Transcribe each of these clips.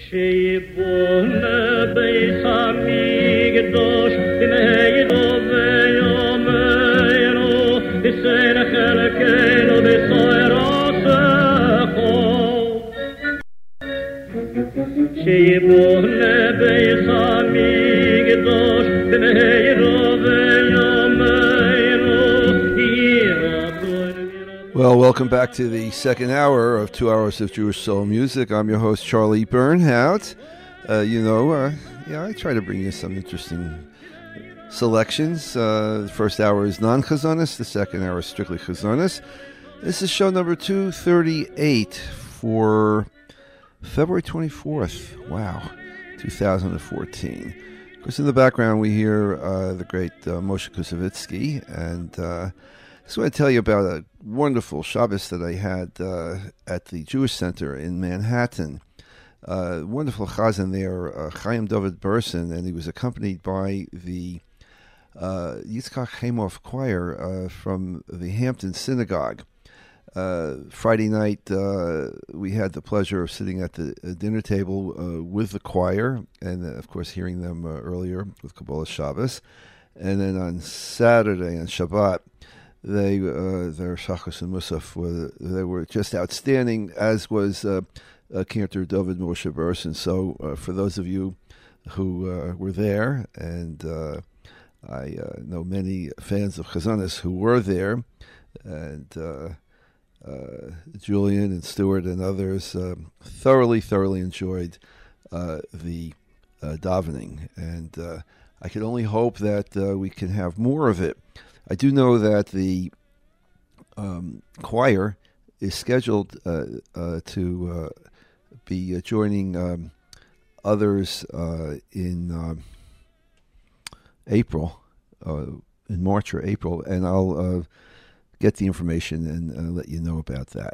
שיבונה ביסמי גדוש תנהידו ויומנו תסן חלקנו בסוירו סחו שיבונה ביסמי גדוש תנהידו Well, welcome back to the second hour of 2 hours of Jewish soul music. I'm your host, Charlie Bernhout. I try to bring you some interesting selections. The first hour is non-chazonis. The second hour is strictly chazonis. This is show number 238 for February 24th. Wow, 2014. Of course, in the background, we hear the great Moshe Kusevitsky, and I just want to tell you about a wonderful Shabbos that I had at the Jewish Center in Manhattan. Wonderful chazan there, Chaim David Burson, and he was accompanied by the Yitzchak Chemov Choir from the Hampton Synagogue. Friday night, we had the pleasure of sitting at the dinner table with the choir, and of course hearing them earlier with Kabbalah Shabbos. And then on Saturday, on Shabbat, their Shachos and Musaf, they were just outstanding, as was Cantor David Moshe Burson. So for those of you who were there, and I know many fans of Chazonis who were there, and Julian and Stuart and others thoroughly enjoyed the davening, and I can only hope that we can have more of it. I do know that the choir is scheduled to be joining others in April, in March or April, and I'll get the information and let you know about that.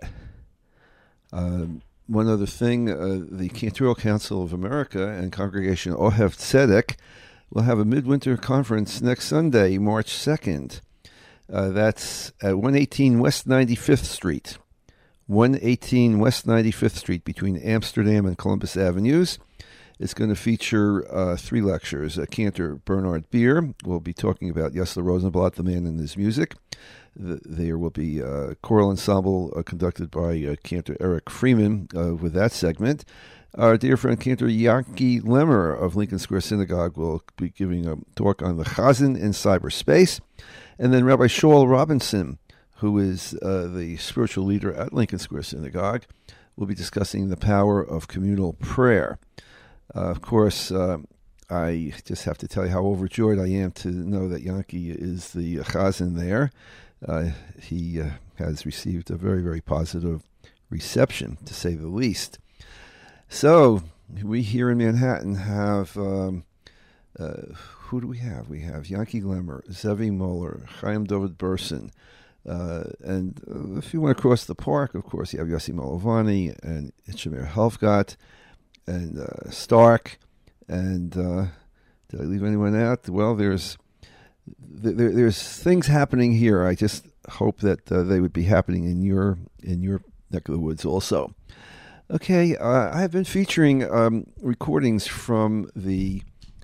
One other thing, the Cantorial Council of America and Congregation Ohev Tzedek will have a midwinter conference next Sunday, March 2nd. That's at 118 West 95th Street. 118 West 95th Street between Amsterdam and Columbus Avenues. It's going to feature 3 lectures. Cantor Bernard Beer will be talking about Yesler Rosenblatt, the man and his music. There will be a choral ensemble conducted by Cantor Eric Freeman with that segment. Our dear friend Cantor Yankee Lemmer of Lincoln Square Synagogue will be giving a talk on the Chazan in cyberspace. And then Rabbi Shaul Robinson, who is the spiritual leader at Lincoln Square Synagogue, will be discussing the power of communal prayer. Of course, I just have to tell you how overjoyed I am to know that Yankee is the Chazan there. He has received a very positive reception, to say the least. So, we here in Manhattan have, who do we have? We have Yankee Lemmer, Zevi Moeller, Chaim David Burson, and if you want to cross the park, of course, you have Yossi Molovani and Itchamir Helfgott and Stark, and did I leave anyone out? Well, there's things happening here. I just hope that they would be happening in your neck of the woods also. Okay, I have been featuring recordings from the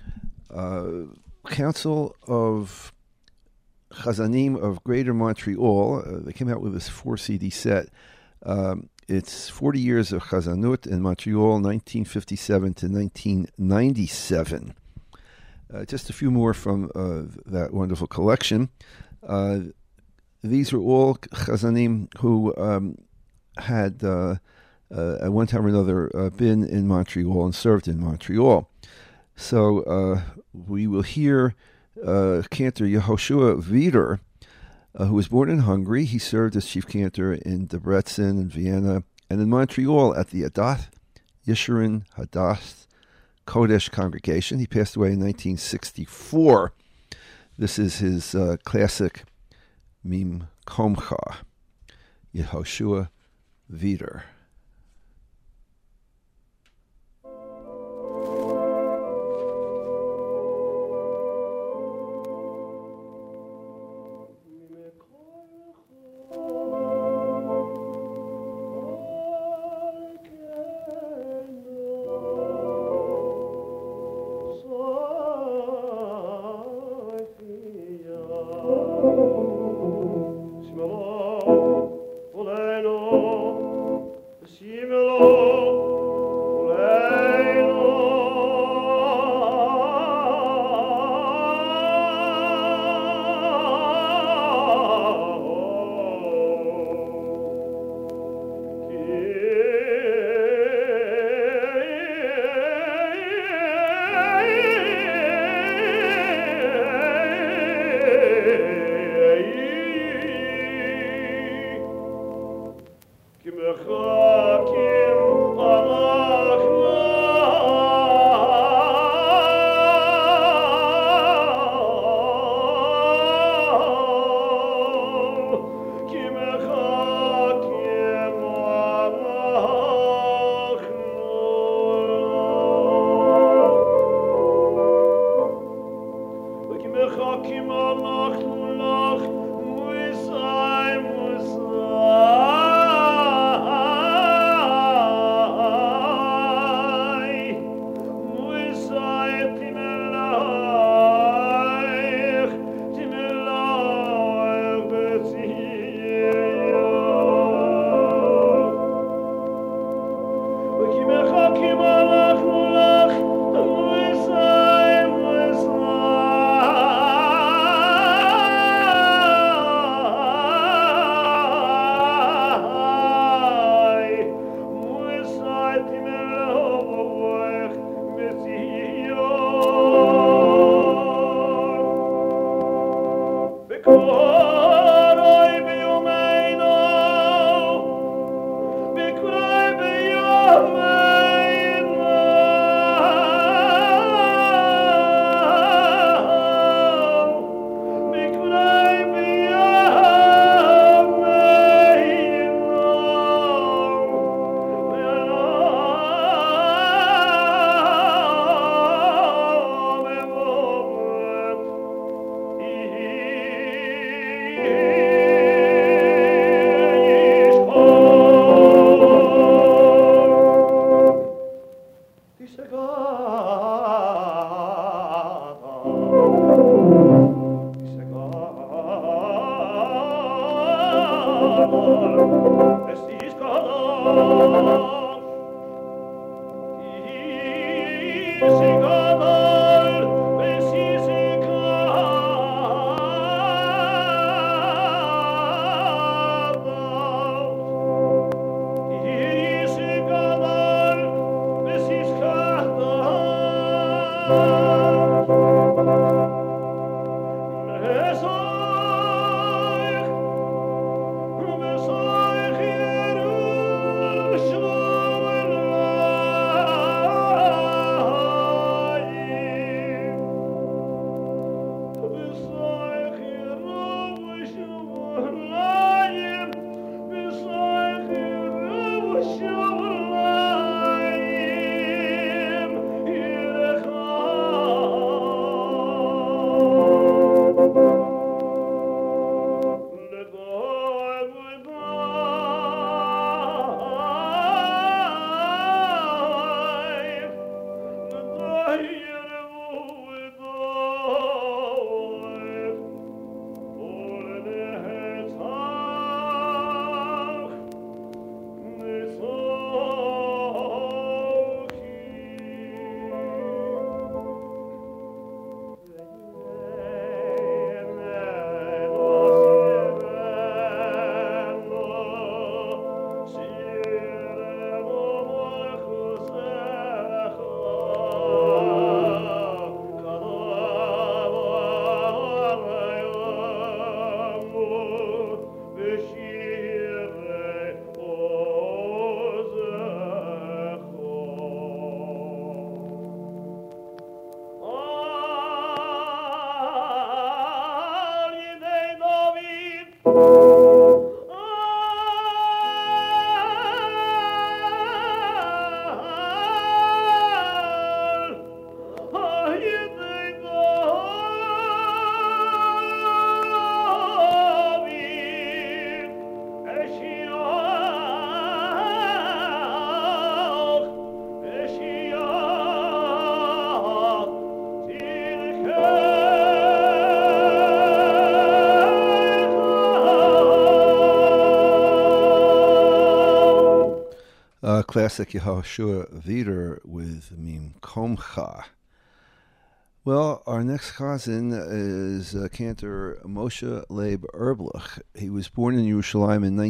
Council of Chazanim of Greater Montreal. They came out with this 4-CD set. It's 40 years of Chazanut in Montreal, 1957 to 1997. Just a few more from that wonderful collection. These are all Chazanim who had at one time or another been in Montreal and served in Montreal. So we will hear Cantor Yehoshua Wieder, who was born in Hungary. He served as chief cantor in Debrecen and Vienna, and in Montreal at the Adath Yeshurun Hadath Kodesh congregation. He passed away in 1964. This is his classic Mim Komcha, Yehoshua Wieder. Classic Yehoshua Vider with Mim Komcha. Well, our next chazan is cantor Moshe Leib Erblich. He was born in Yerushalayim in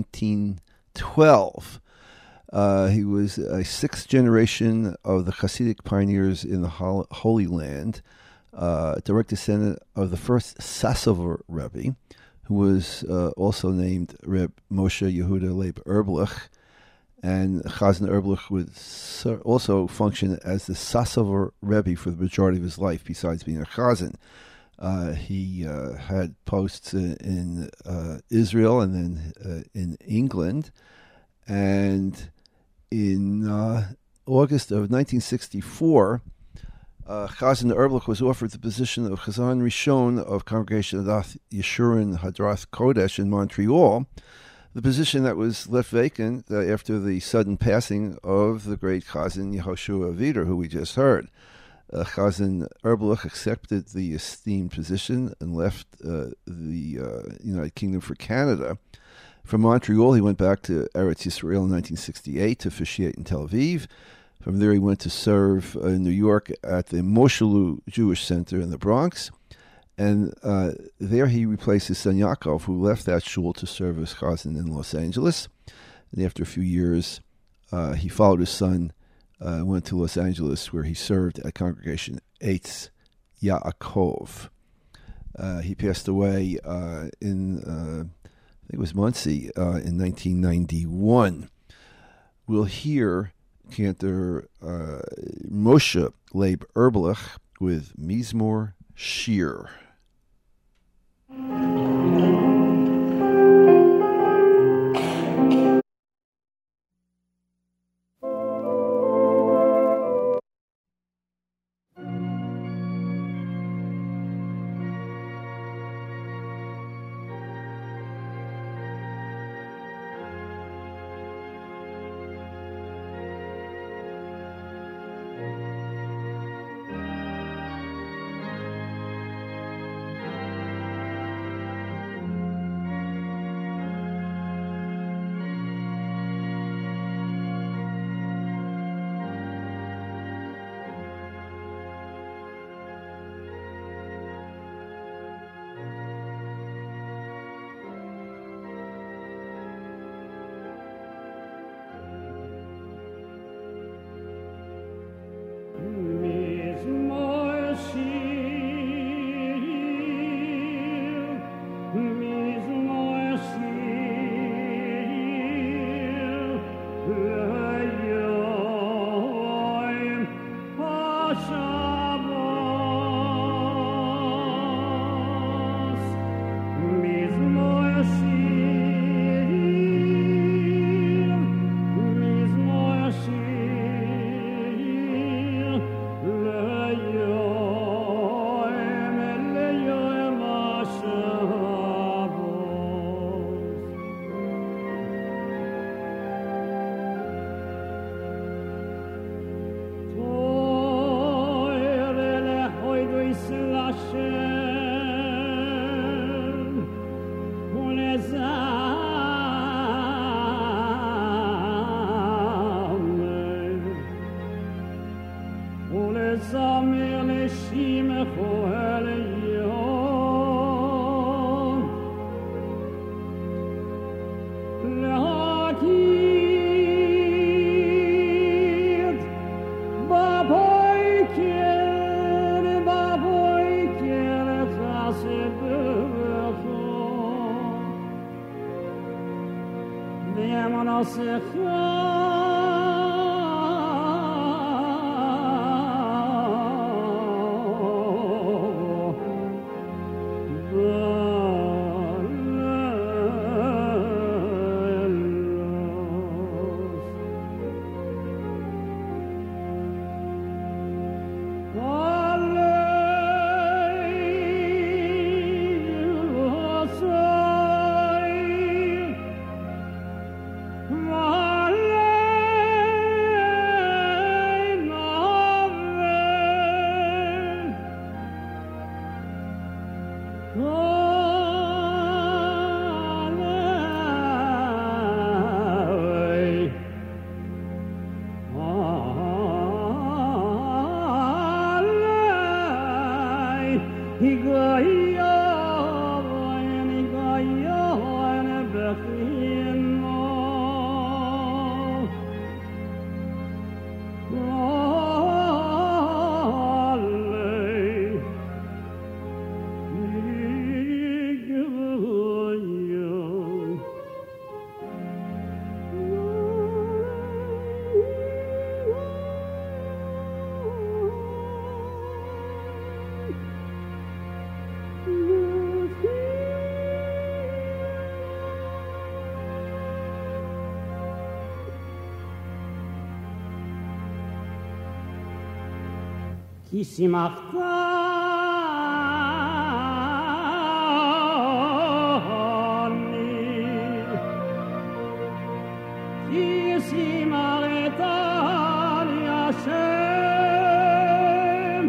1912. He was a sixth generation of the Hasidic pioneers in the Holy Land, direct descendant of the first Sassover Rebbe, who was also named Reb Moshe Yehuda Leib Erblich. And Chazan Erblich would also function as the Sassover Rebbe for the majority of his life, besides being a Chazan. He had posts in Israel and then in England. And in August of 1964, Chazan Erblich was offered the position of Chazan Rishon of Congregation Adath Yeshurun Hadrath Kodesh in Montreal, the position that was left vacant after the sudden passing of the great Chazan Yehoshua Vider, who we just heard. Chazan Erblich accepted the esteemed position and left the United Kingdom for Canada. From Montreal, he went back to Eretz Yisrael in 1968 to officiate in Tel Aviv. From there, he went to serve in New York at the Moshelu Jewish Center in the Bronx. And there he replaced his son Yaakov, who left that shul to serve as chazan in Los Angeles. And after a few years, he followed his son, went to Los Angeles, where he served at Congregation Eitz Yaakov. He passed away in, I think it was Monsey, in 1991. We'll hear cantor Moshe Leib Erblich with Mizmor Shir. Qui si martani, qui si maretani Hashem,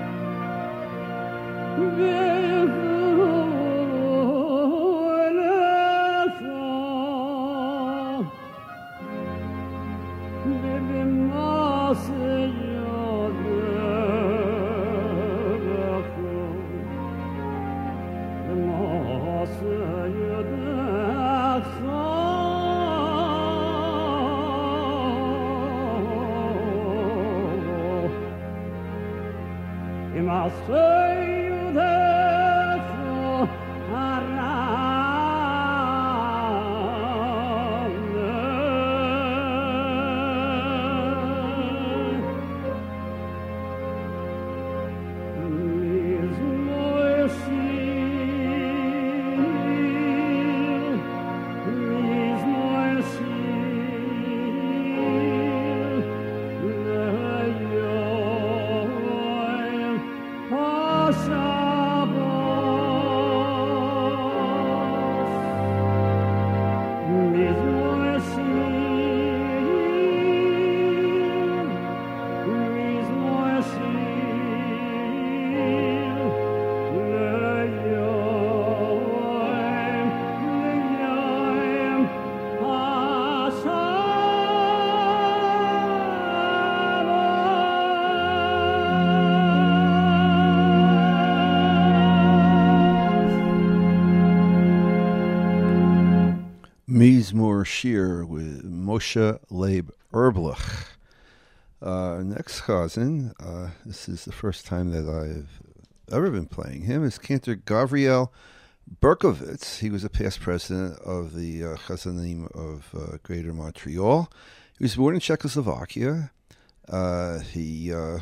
Mizmor Shir with Moshe Leib Erblich. Next chazan, this is the first time that I've ever been playing him, is Cantor Gavriel Berkovitz. He was a past president of the Chazanim of Greater Montreal. He was born in Czechoslovakia. He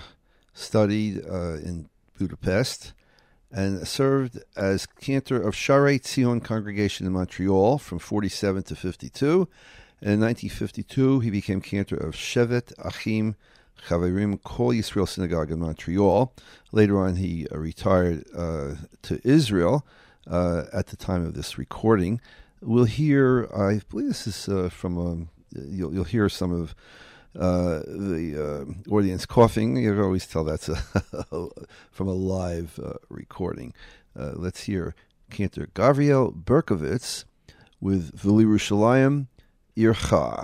studied in Budapest, and served as cantor of Sharei Tzion congregation in Montreal from 47 to 52. And in 1952, he became cantor of Shevet Achim Chaverim Kol Yisrael Synagogue in Montreal. Later on, he retired to Israel at the time of this recording. We'll hear, I believe this is from, you'll hear some of the audience coughing. You can always tell that's from a live recording. Let's hear cantor Gavriel Berkovitz with V'li Yerushalayim Ircha.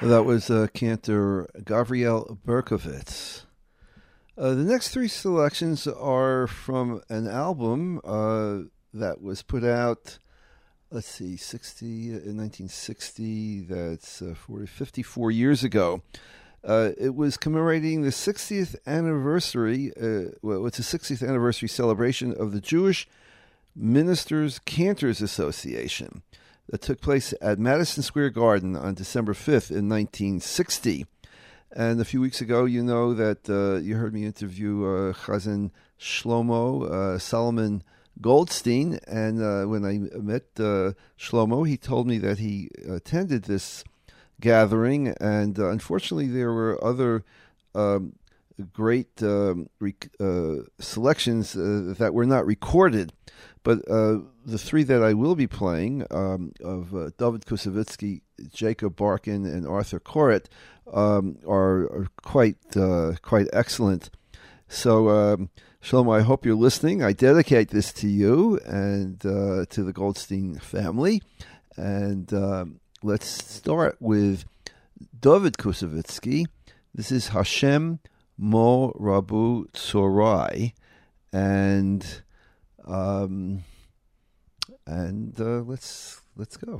That was Cantor Gavriel Berkovitz. The next three selections are from an album that was put out, let's see, in 1960, that's 54 years ago. It was commemorating the 60th anniversary, it's a 60th anniversary celebration of the Jewish Ministers Cantors Association that took place at Madison Square Garden on December 5th in 1960. And a few weeks ago, you know that you heard me interview Chazan Shlomo Solomon Goldstein. And when I met Shlomo, he told me that he attended this gathering. And unfortunately, there were other great selections that were not recorded. But the three that I will be playing of David Kusevitsky, Jacob Barkin, and Arthur Koret are quite excellent. So, Shlomo, I hope you're listening. I dedicate this to you and to the Goldstein family. And let's start with David Kusevitsky. This is Hashem Mo Rabu Tzorai, and let's go.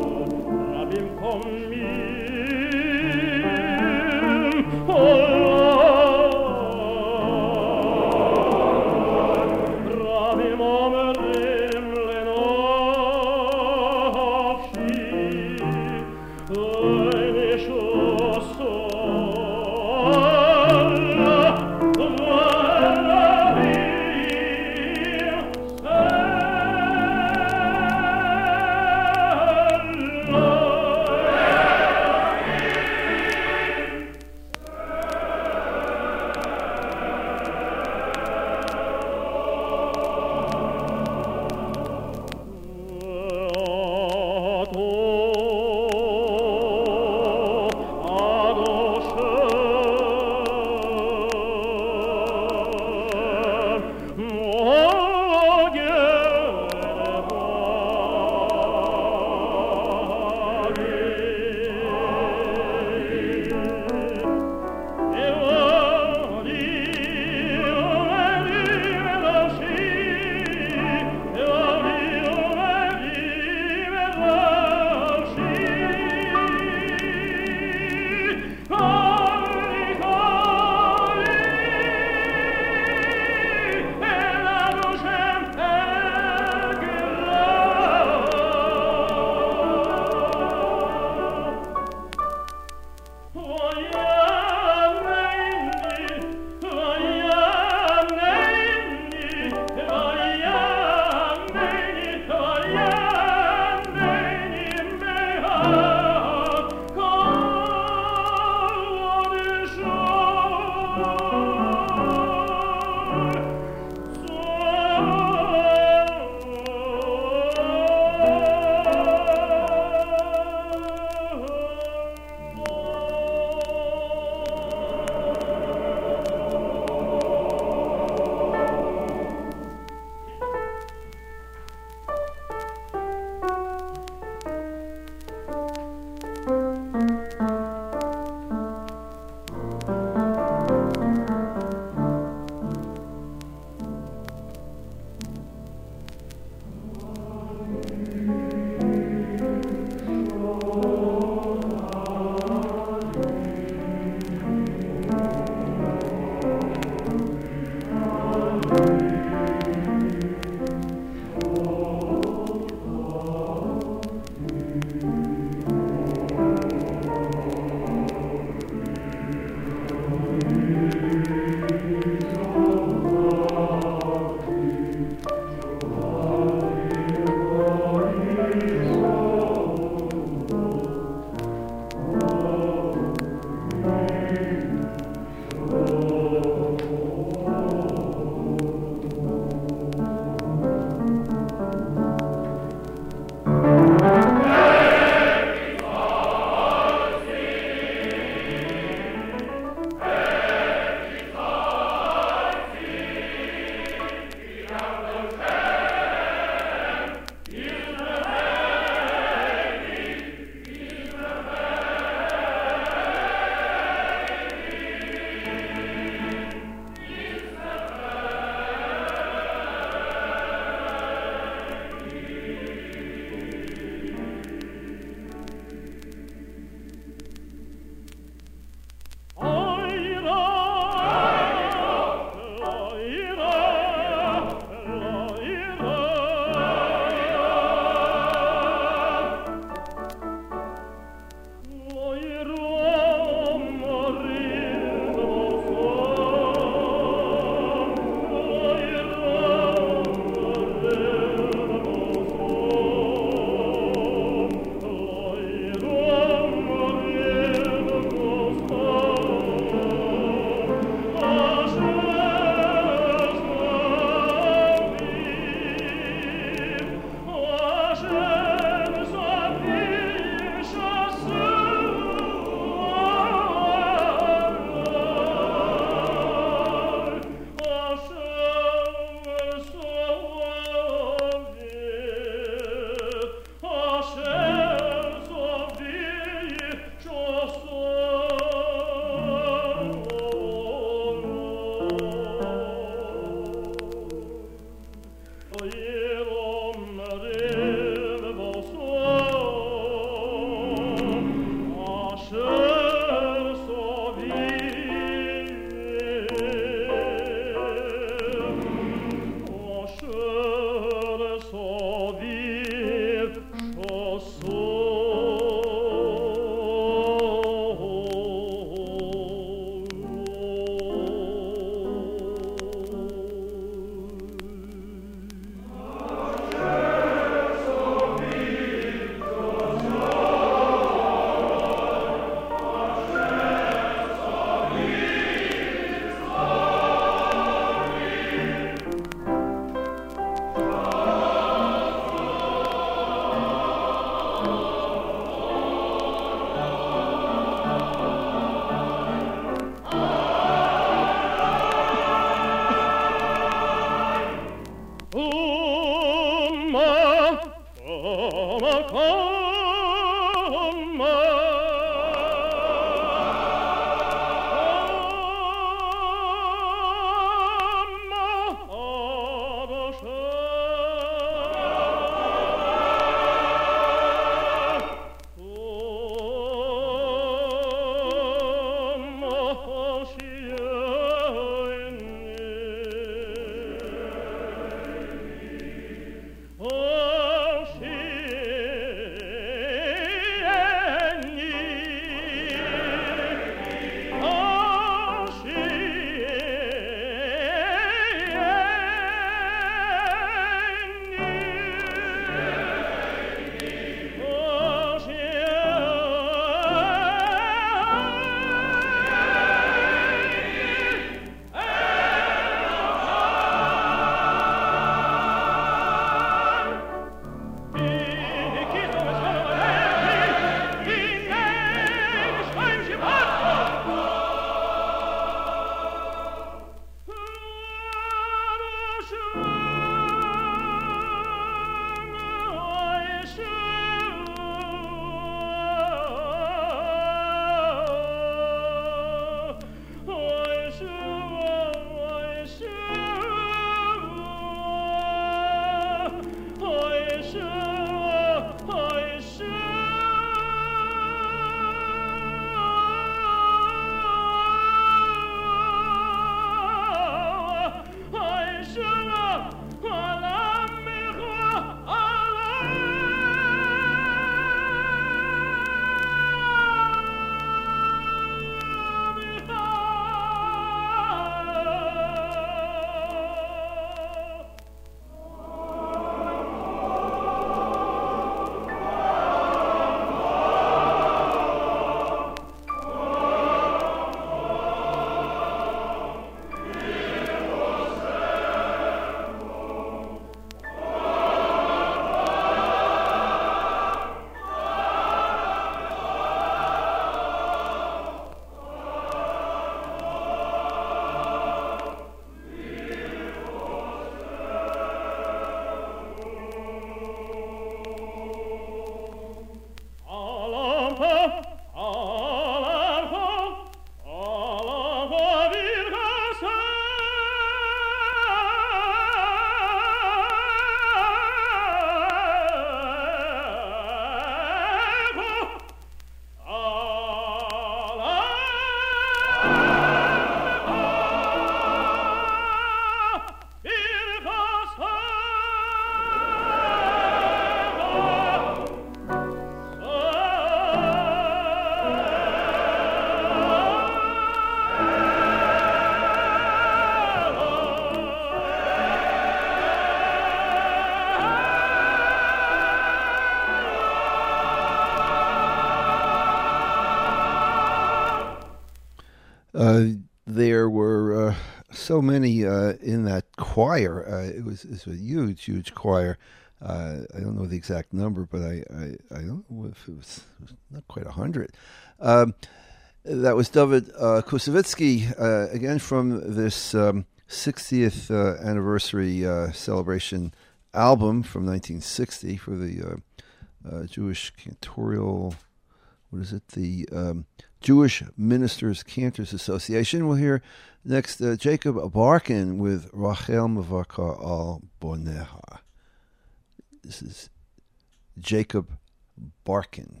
There were so many in that choir. It was a huge, huge choir. I don't know the exact number, but I don't know if it was not quite 100. That was David Kusevitsky, again from this 60th anniversary celebration album from 1960 for the Jewish Cantorial, what is it, the Jewish Ministers Cantors Association. We'll hear next Jacob Barkin with Rachel Mevaka al Boneha. This is Jacob Barkin.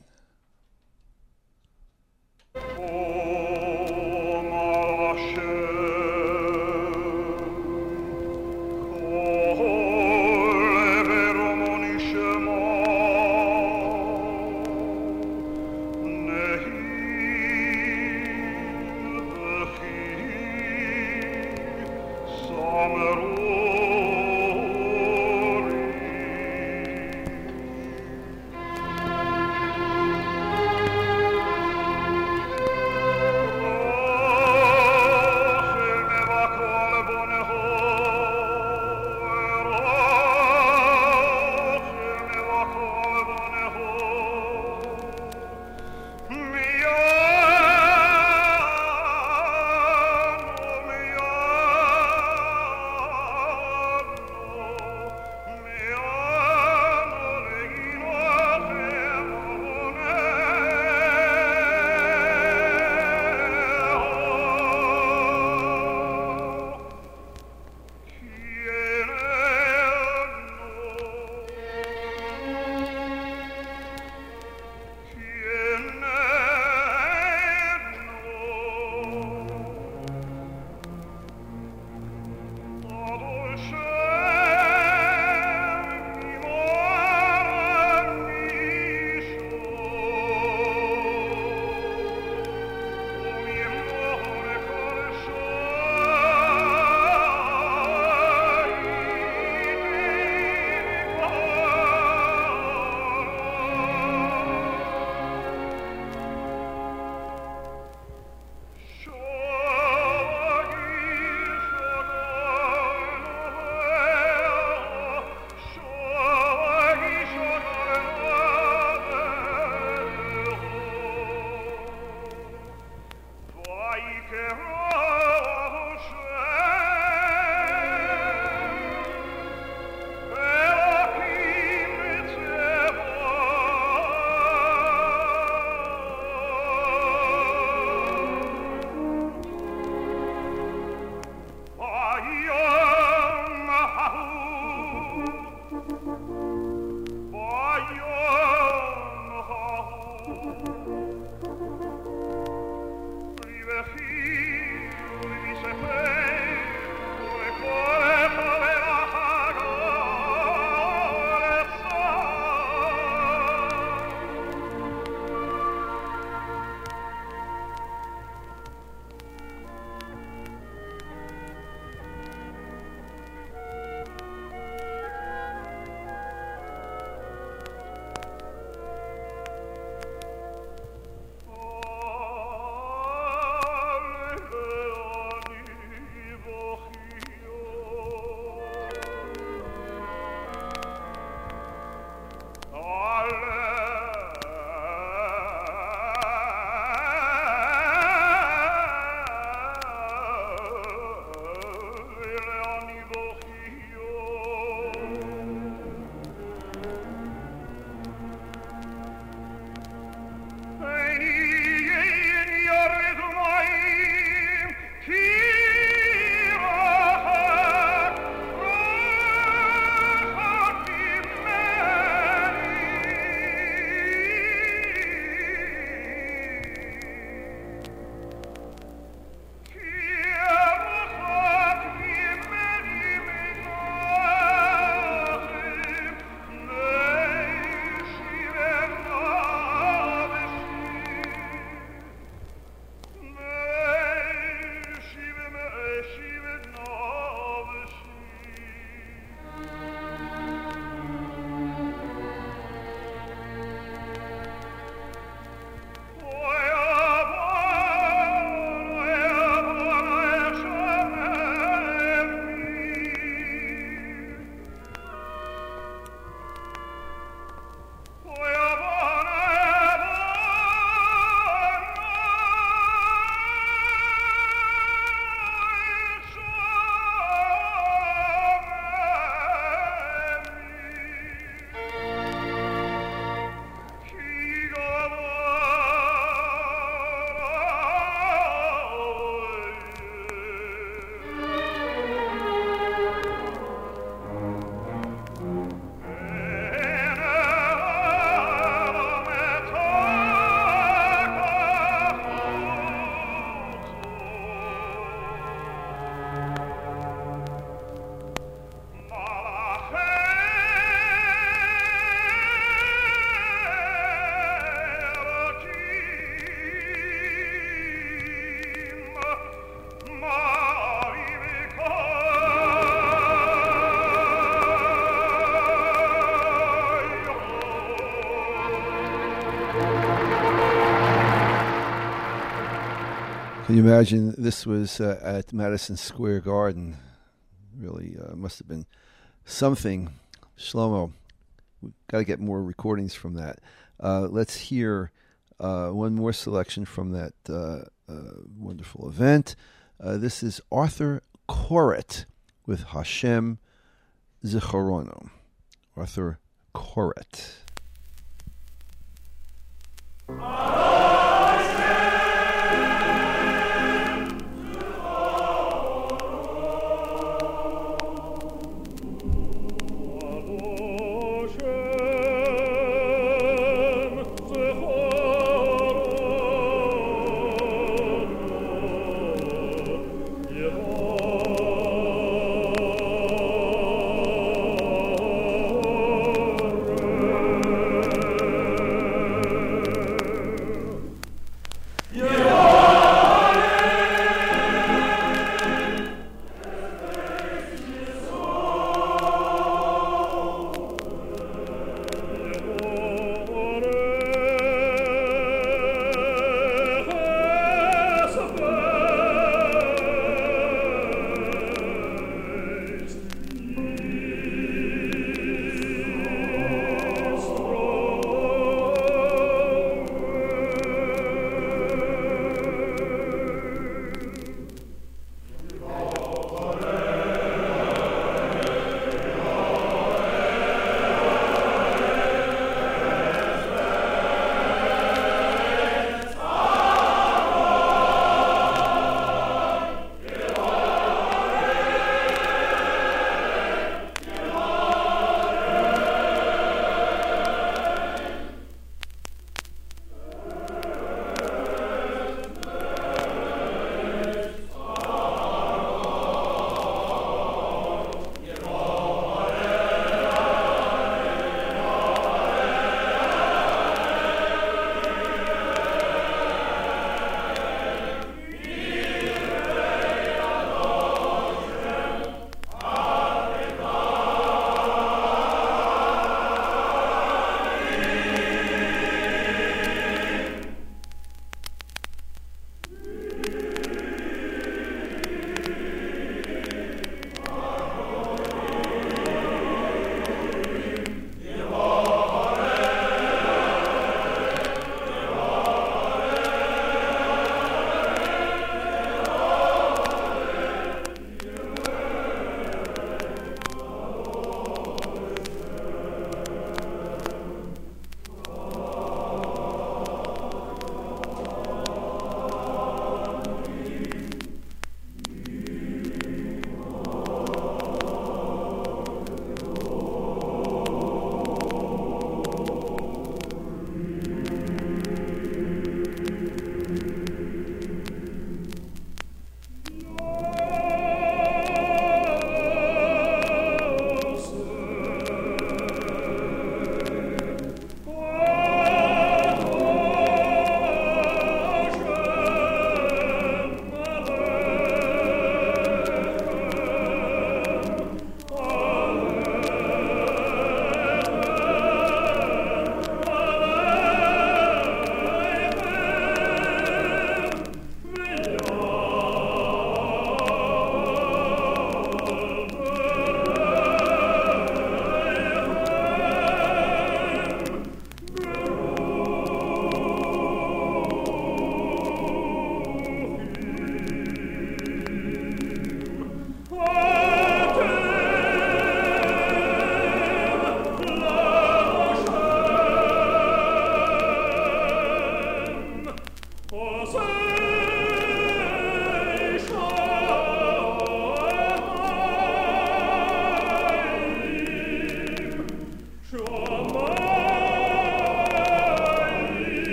Can you imagine this was at Madison Square Garden? Really must have been something. Shlomo, we've got to get more recordings from that. Let's hear one more selection from that wonderful event. This is Arthur Koret with Hashem Zichrono. Arthur Koret.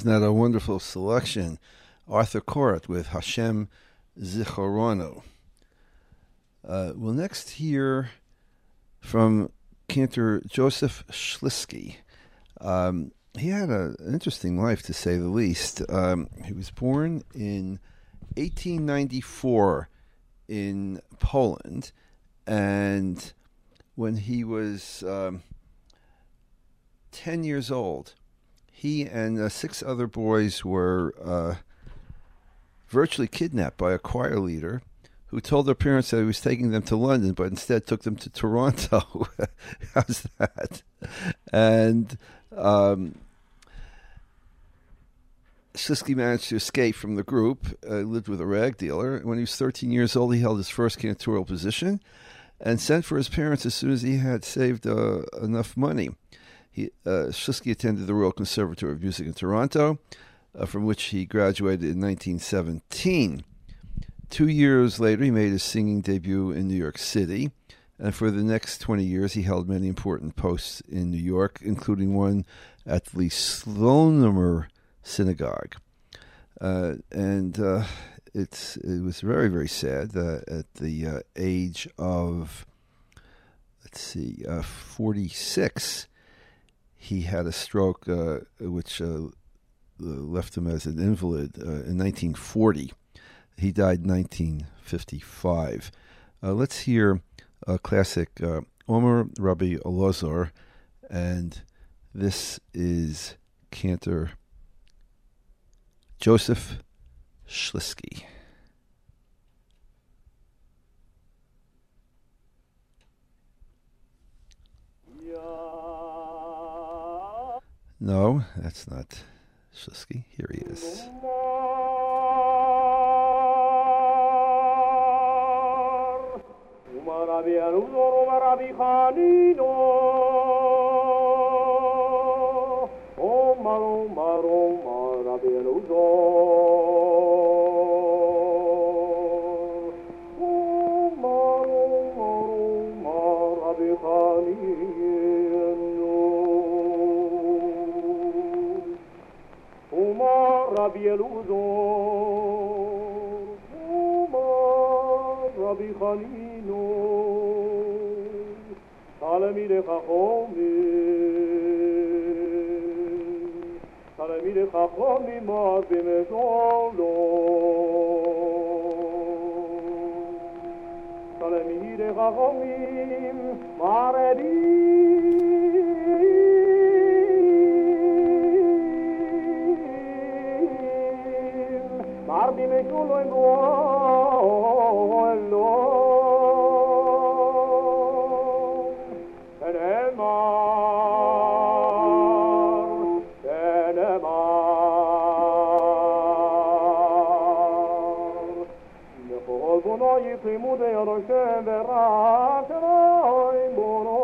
Isn't that a wonderful selection? Arthur Koret with Hashem Zichorono. We'll next hear from cantor Joseph Shlisky. He had an interesting life, to say the least. He was born in 1894 in Poland, and when he was 10 years old, he and 6 other boys were virtually kidnapped by a choir leader who told their parents that he was taking them to London, but instead took them to Toronto. How's that? And Shlisky managed to escape from the group, lived with a rag dealer. When he was 13 years old, he held his first cantorial position and sent for his parents as soon as he had saved enough money. Shlisky attended the Royal Conservatory of Music in Toronto, from which he graduated in 1917. 2 years later, he made his singing debut in New York City, and for the next 20 years, he held many important posts in New York, including one at the Sloaner Synagogue. It was very, very sad that at the age of, 46, he had a stroke which left him as an invalid in 1940. He died in 1955. Let's hear a classic, Omer Rabbi Elazar, and this is cantor Joseph Shlisky. No, that's not Shlisky. Here he is. Rabbi Eluzor, Rabbi Chanino, Talamide Chachomim, Avim Ezolo, Talamide Chachomim, Maredi. Mardi me solo in ruolo Tenemar Nechol bono yiklimu de Yerushem Verach Roi bono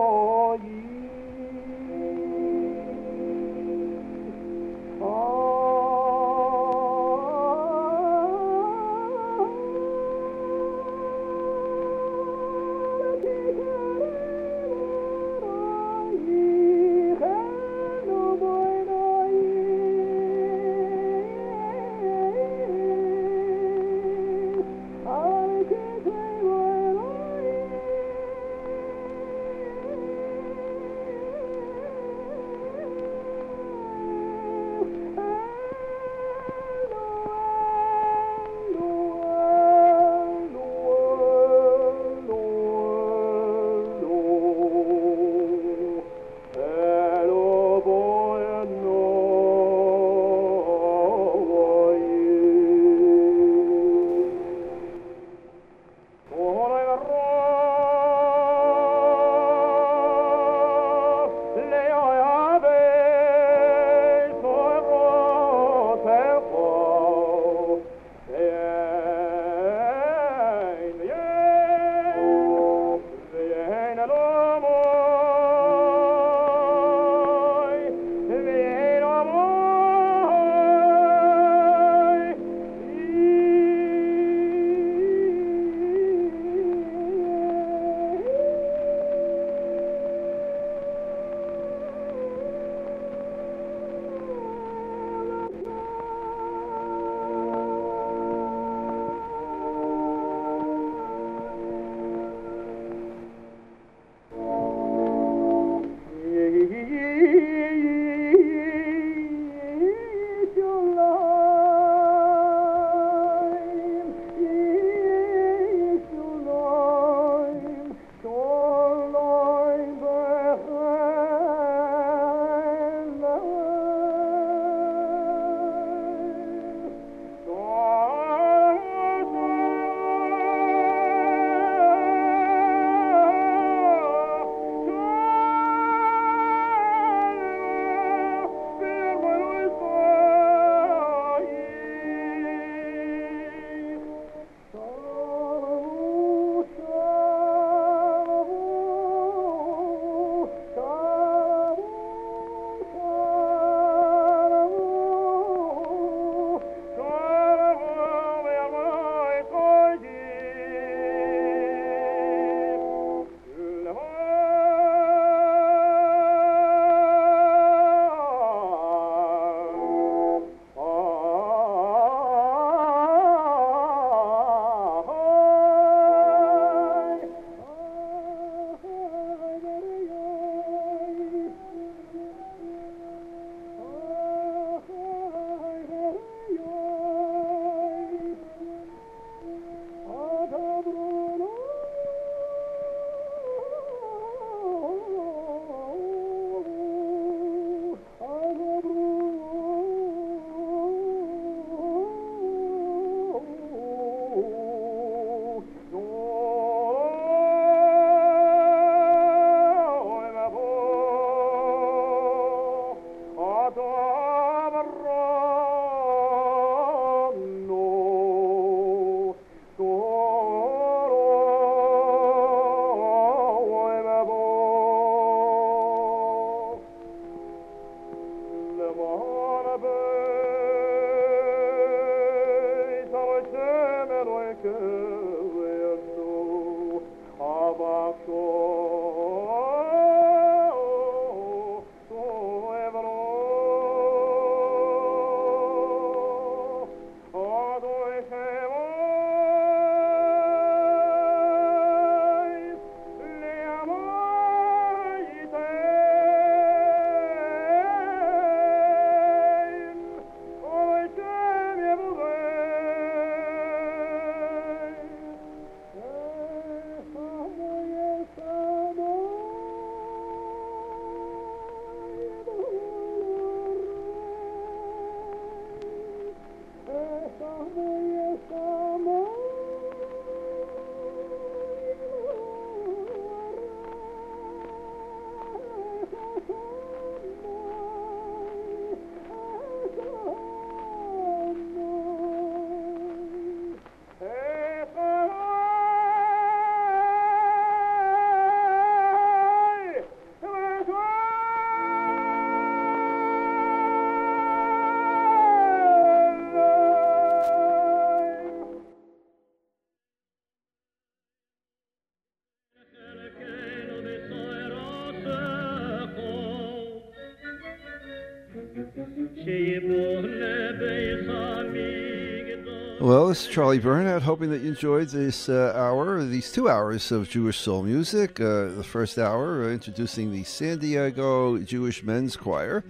Well, this is Charlie Bernhardt, hoping that you enjoyed this hour, these 2 hours of Jewish soul music. The first hour, introducing the San Diego Jewish Men's Choir,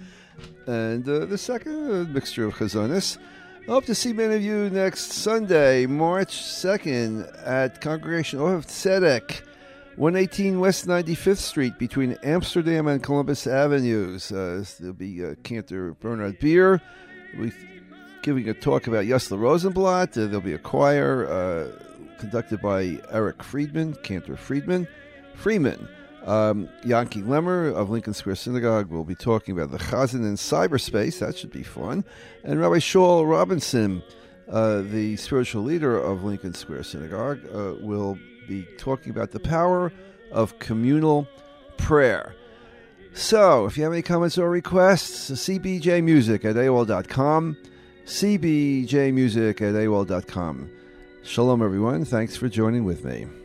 and the second, a mixture of chazonis. I hope to see many of you next Sunday, March 2nd, at Congregation Ohev Tzedek, 118 West 95th Street, between Amsterdam and Columbus Avenues. There'll be Cantor Bernard Beer. We'll giving a talk about Yosler Rosenblatt. There'll be a choir conducted by Eric Friedman, Cantor Freeman. Yankee Lemmer of Lincoln Square Synagogue will be talking about the Chazan in cyberspace. That should be fun. And Rabbi Shaul Robinson, the spiritual leader of Lincoln Square Synagogue, will be talking about the power of communal prayer. So, if you have any comments or requests, cbjmusic@aol.com. cbjmusic@aol.com. Shalom, everyone. Thanks for joining with me.